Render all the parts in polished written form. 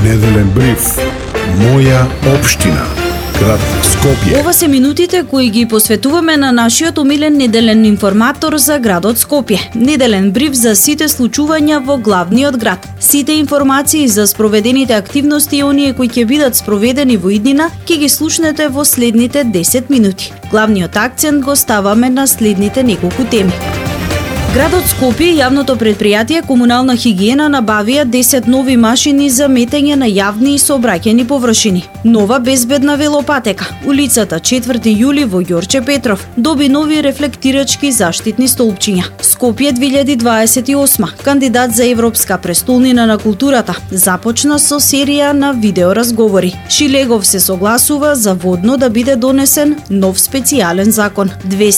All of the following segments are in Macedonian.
Неделен бриф. Моја општина. Град Скопје. Ова се минутите кои ги посветуваме на нашиот омилен неделен информатор за градот Скопје. Неделен бриф за сите случувања во главниот град. Сите информации за спроведените активности и оние кои ќе бидат спроведени во иднина ќе ги слушнете во следните 10 минути. Главниот акцент го ставаме на следните неколку теми. Градот Скопје и јавното предпријатие Комунална хигиена набавија 10 нови машини за метење на јавни и сообраќајни површини. Нова безбедна велопатека. Улицата 4 јули во Ѓорче Петров доби нови рефлектирачки заштитни столпчиња. Скопје 2028. Кандидат за Европска престолнина на културата. Започна со серија на видеоразговори. Шилегов се согласува за водно да биде донесен нов специјален закон.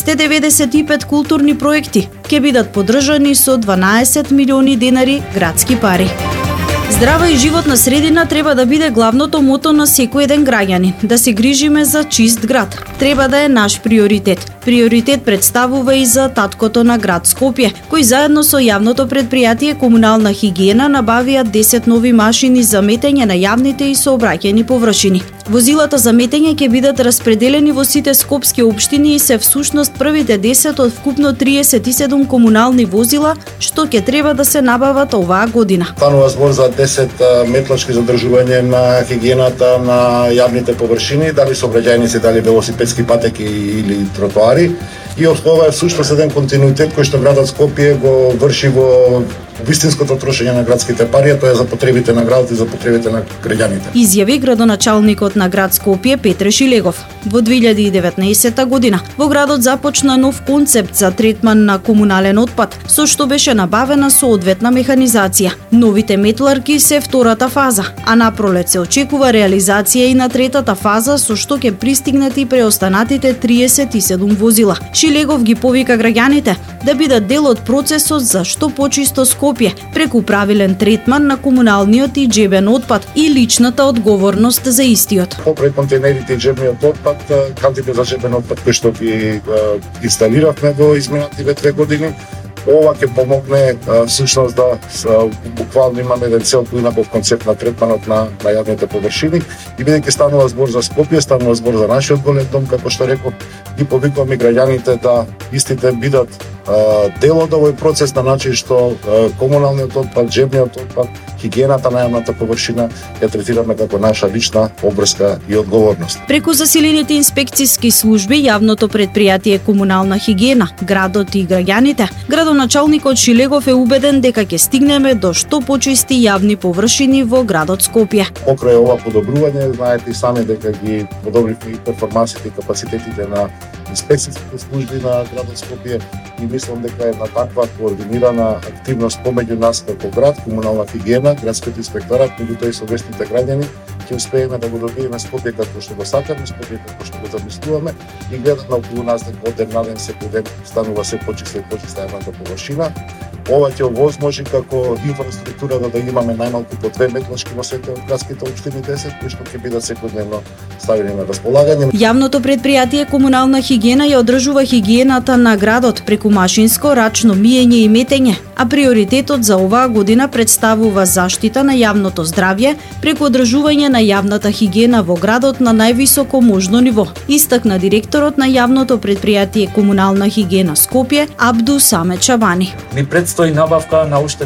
295 културни проекти ќе бидат поддржани со 12 милиони денари градски пари. Здрава и животна средина треба да биде главното мото на секој еден граѓанин. Да се грижиме за чист град. Треба да е наш приоритет. Приоритет представува и за таткото на град Скопје, кој заедно со јавното предпријатие Комунална хигиена набавија 10 нови машини за метење на јавните и сообраќајни површини. Возилата за метење ќе бидат распределени во сите скопски општини и се всушност првите 10 од вкупно 37 комунални возила што ќе треба да се набават оваа година. Станува збор за 10 метлачки за одржување на хигиената на јавните површини, дали сообраќајници, дали велосипедски патеки или тротоари. И ова е всушност еден континуитет кој што градот Скопје го врши во вистинското трошење на градските пари, тоа е за потребите на градот и за потребите на граѓаните. Изјави градоначалникот на град Скопје Петре Шилегов. Во 2019 година во градот започна нов концепт за третман на комунален отпад, со што беше набавена соодветна механизација. Новите метларки се втората фаза, а напролет се очекува реализација и на третата фаза, со што ќе пристигнат и преостанатите 37 возила. Шилегов ги повика граѓаните да бидат дел од процесот за што почисто Скопје, преку правилен третман на комуналниот и џебен отпад и личната одговорност за истиот. Покрај контейнерите и џебниот отпад, кантите за џебен отпад кои што ги инсталиравме во изминативе 2 години, ова ќе помогне всушност да буквално имаме еден целокупен концепт на третманот на јавните површини и бидејќи станува збор за Скопје, станува збор за нашиот голем дом, како што реков, ги повикуваме граѓаните да истите бидат дел од овој процес на начин што комуналниот отпад, џебниот отпад, хигиената на јавната површина ја третираме како наша лична обврска и одговорност. Преку засилените инспекциски служби, јавното предпријатие Комунална хигиена, градот и граѓаните, градоначалникот Шилегов е убеден дека ќе стигнеме до што почисти јавни површини во градот Скопје. Покрај ова подобрување, знаете и сами дека ги подобривме и перформансите и капацитетите на инспекцијските служби на градот Скопје и мислам дека една таква координирана активност помеѓу нас како град, Комунална хигиена, градскиот инспекторат, меѓутоа и совестните граѓани, ќе успееме да го добиеме Скопје како што го сакаме, Скопје како што го замислуваме и гледаме околу нас дека од ден на ден секој ден станува се почиста и почиста јавната површина. Ова ќе овозможи како инфраструктура да имаме најмалку по 2 метлачки во сите градските општини 10, кои што ќе бидат секојдневно ставени на располагање. Јавното предпријатие Комунална хигиена ја одржува хигиената на градот преку машинско рачно миење и метење, а приоритетот за оваа година представува заштита на јавното здравје преку одржување на јавната хигиена во градот на највисоко можно ниво, истакна директорот на јавното предпријатие Комунална хигиена Скопје Абду Самет Чабани. Ни предстои набавка на уште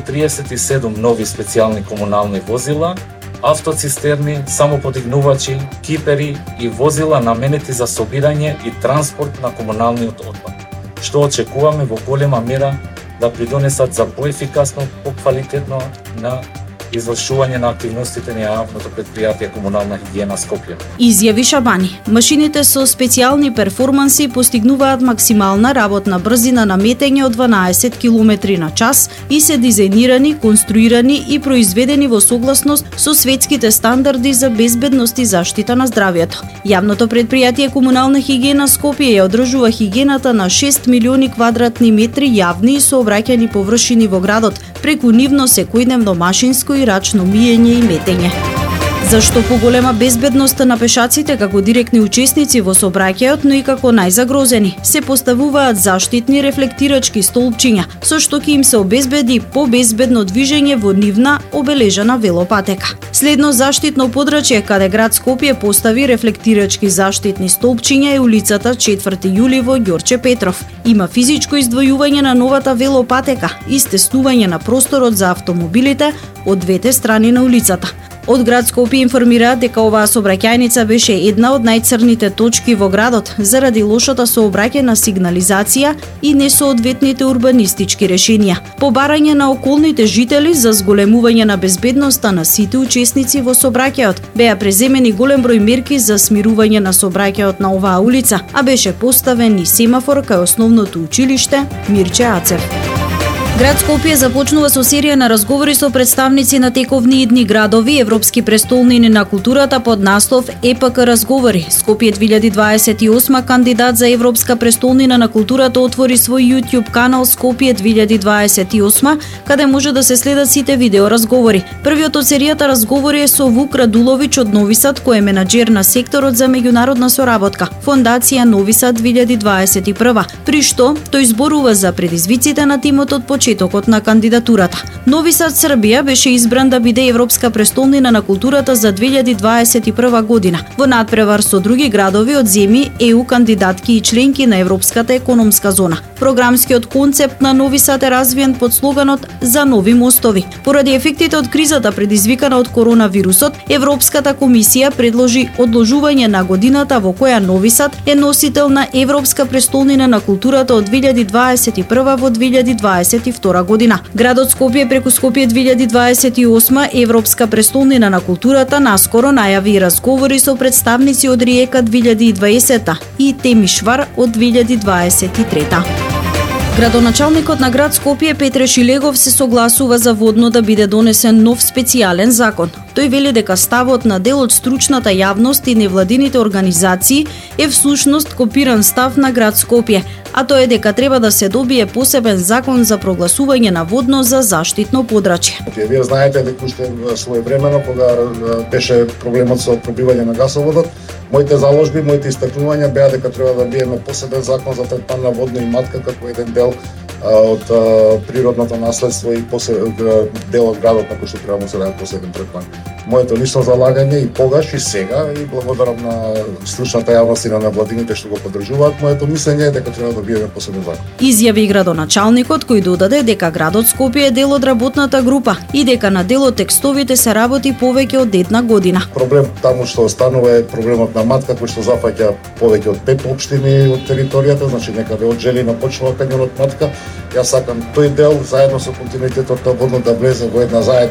37 нови специјални комунални возила, автоцистерни, самоподигнувачи, кипери и возила наменети за собирање и транспорт на комуналниот отпад, што очекуваме во голема мера да придонесат за поефикасно, поквалитетно на извршување на активностите на јавното предпријатие Комунална хигиена Скопје. Изјави Шабани. Машините со специјални перформанси постигнуваат максимална работна брзина на метење од 12 км на час и се дизајнирани, конструирани и произведени во согласност со светските стандарди за безбедност и заштита на здравјето. Јавното предпријатие Комунална хигиена Скопје ја одржува хигиената на 6 милиони квадратни метри јавни и сообраќајни површини во градот преку нивно секојдневно машинско и рачно миење и метење. Зашто поголема безбедност на пешаците како директни учесници во сообраќајот, но и како најзагрозени, се поставуваат заштитни рефлектирачки столпчиња, со што ќе им се обезбеди побезбедно движење во нивна обележана велопатека. Следно заштитно подрачје каде град Скопје постави рефлектирачки заштитни столпчиња е улицата 4 јули во Ѓорче Петров. Има физичко издвојување на новата велопатека и стеснување на просторот за автомобилите од двете страни на улицата. Од град Скопје информираат дека оваа сообраќајница беше една од најцрните точки во градот заради лошата сообраќајна сигнализација и несоодветните урбанистички решенија. По барање на околните жители за зголемување на безбедноста на сите учесници во сообраќајот, беа преземени голем број мерки за смирување на сообраќајот на оваа улица, а беше поставен и семафор кај основното училиште Мирче Ацев. Град Скопје започнува со серија на разговори со представници на тековни идни градови, европски престолнини на културата под наслов ЕПК разговори. Скопје 2028 кандидат за европска престолнина на културата отвори свој YouTube канал Скопје 2028, каде може да се следат сите видео разговори. Првиот од серијата разговори е со Вук Радуловиќ од Нови Сад, кој е менаџер на секторот за меѓународна соработка, Фондација Нови Сад 2021, при што тој зборува за предизвиците на тимот од почетокот на кандидатурата. Нови Сад Србија беше избран да биде европска престолнина на културата за 2021 година, во надпревар со други градови од земји ЕУ кандидатки и членки на Европската економска зона. Програмскиот концепт на Нови Сад е развиен под слоганот "За нови мостови". Поради ефектите од кризата предизвикана од коронавирусот, Европската комисија предложи одложување на годината во која Нови Сад е носител на Европска престолнина на културата од 2021 во 2022 година. Градот Скопје преку Скопје 2028 Европска престолнина на културата наскоро најави разговори со представници од Риека 2020 и Темишвар од 2023. Градоначалникот на град Скопје Петре Шилегов се согласува за водно да биде донесен нов специјален закон. Тој вели дека ставот на дел од стручната јавност и невладините организации е всушност копиран став на град Скопје, а тоа е дека треба да се добие посебен закон за прогласување на водно за заштитно подрачје. Вие знаете дека уште своевремено кога беше проблемот со пробивање на гасоводот, моите заложби, моите истакнувања беа дека треба да биеме посебен закон за третман на водно и матка како еден дел од природното наследство и дел од градот на кој што треба да се даде посебен третман. Моето лично залагање и тогаш и сега, и благодарам на стручната јавност и на владините што го поддржуваат, моето мислење е дека треба да биеме посебен закон. Изјави градоначалникот кој додаде дека градот Скопје е дел од работната група и дека на дел од текстовите се работи повеќе од една година. Проблем таму што останува е проблемот на матка кој што зафаќа повеќе од 5 општини од територијата, значи некаде од Желина почнува кањонот Матка. Јас сакам тој дел заедно со континуитетот на водно да влезе во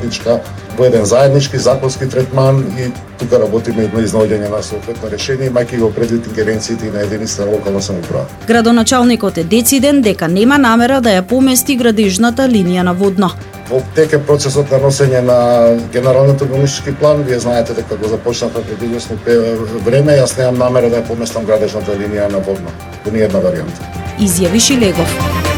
еден заеднички законски третман и тука работиме на изнаоѓање на соодветно решение, имајќи го предвид ингеренциите на единица локална самоуправа. Градоначалникот е дециден дека нема намера да ја помести градежната линија на водно. Во тек е процесот на носење на генералниот урбанистички план. Вие знаете дека го започнавме пред известно време. Јас немам намера да ја поместам градежната линија на водно во ниедна варијанта. Изјави Шилегов.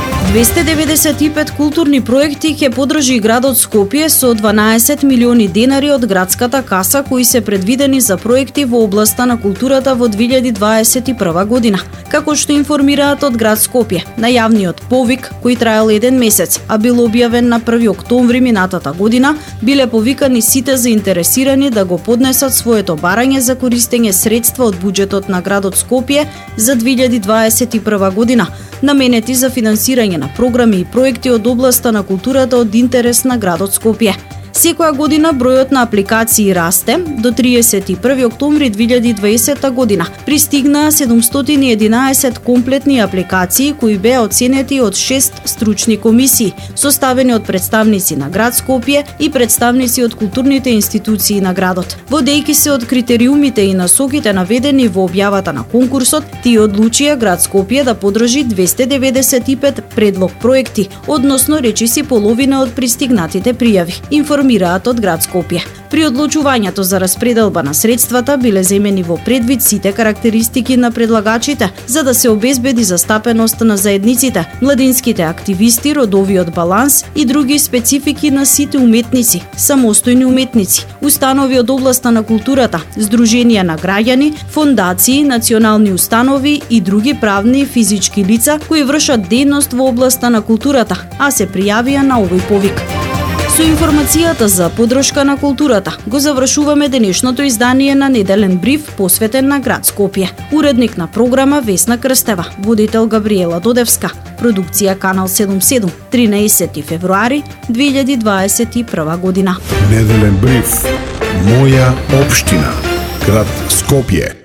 295 културни проекти ќе поддржи градот Скопје со 12 милиони денари од градската каса кои се предвидени за проекти во областа на културата во 2021 година. Како што информираат од град Скопје, на јавниот повик, кој траел еден месец, а бил објавен на 1 октомври минатата година, биле повикани сите заинтересирани да го поднесат своето барање за користење средства од буџетот на градот Скопје за 2021 година, наменети за финансирање на програми и проекти од областа на културата од интерес на градот Скопје. Секоја година бројот на апликации расте. До 31 октомври 2020 година пристигнаа 711 комплетни апликации кои беа оценети од 6 стручни комисии, составени од представници на град Скопје и представници од културните институции на градот. Водејќи се од критериумите и насоките наведени во објавата на конкурсот, тие одлучија град Скопје да поддржи 295 предлог проекти, односно речиси половина од пристигнатите пријави. информираат од град Скопје. При одлучувањето за распределба на средствата биле земени во предвид сите карактеристики на предлагачите за да се обезбеди застапеност на заедниците, младинските активисти, родовиот баланс и други специфики на сите уметници, самостојни уметници, установи од областа на културата, здруженија на граѓани, фондации, национални установи и други правни и физички лица кои вршат дејност во областа на културата, а се пријавија на овој повик. Со информацијата за поддршка на културата го завршуваме денешното издание на Неделен бриф посветен на град Скопје. Уредник на програма Весна Крстева, водител Габриела Додевска, продукција Канал 77, 13 февруари 2021 година. Неделен бриф. Моја општина. Град Скопје.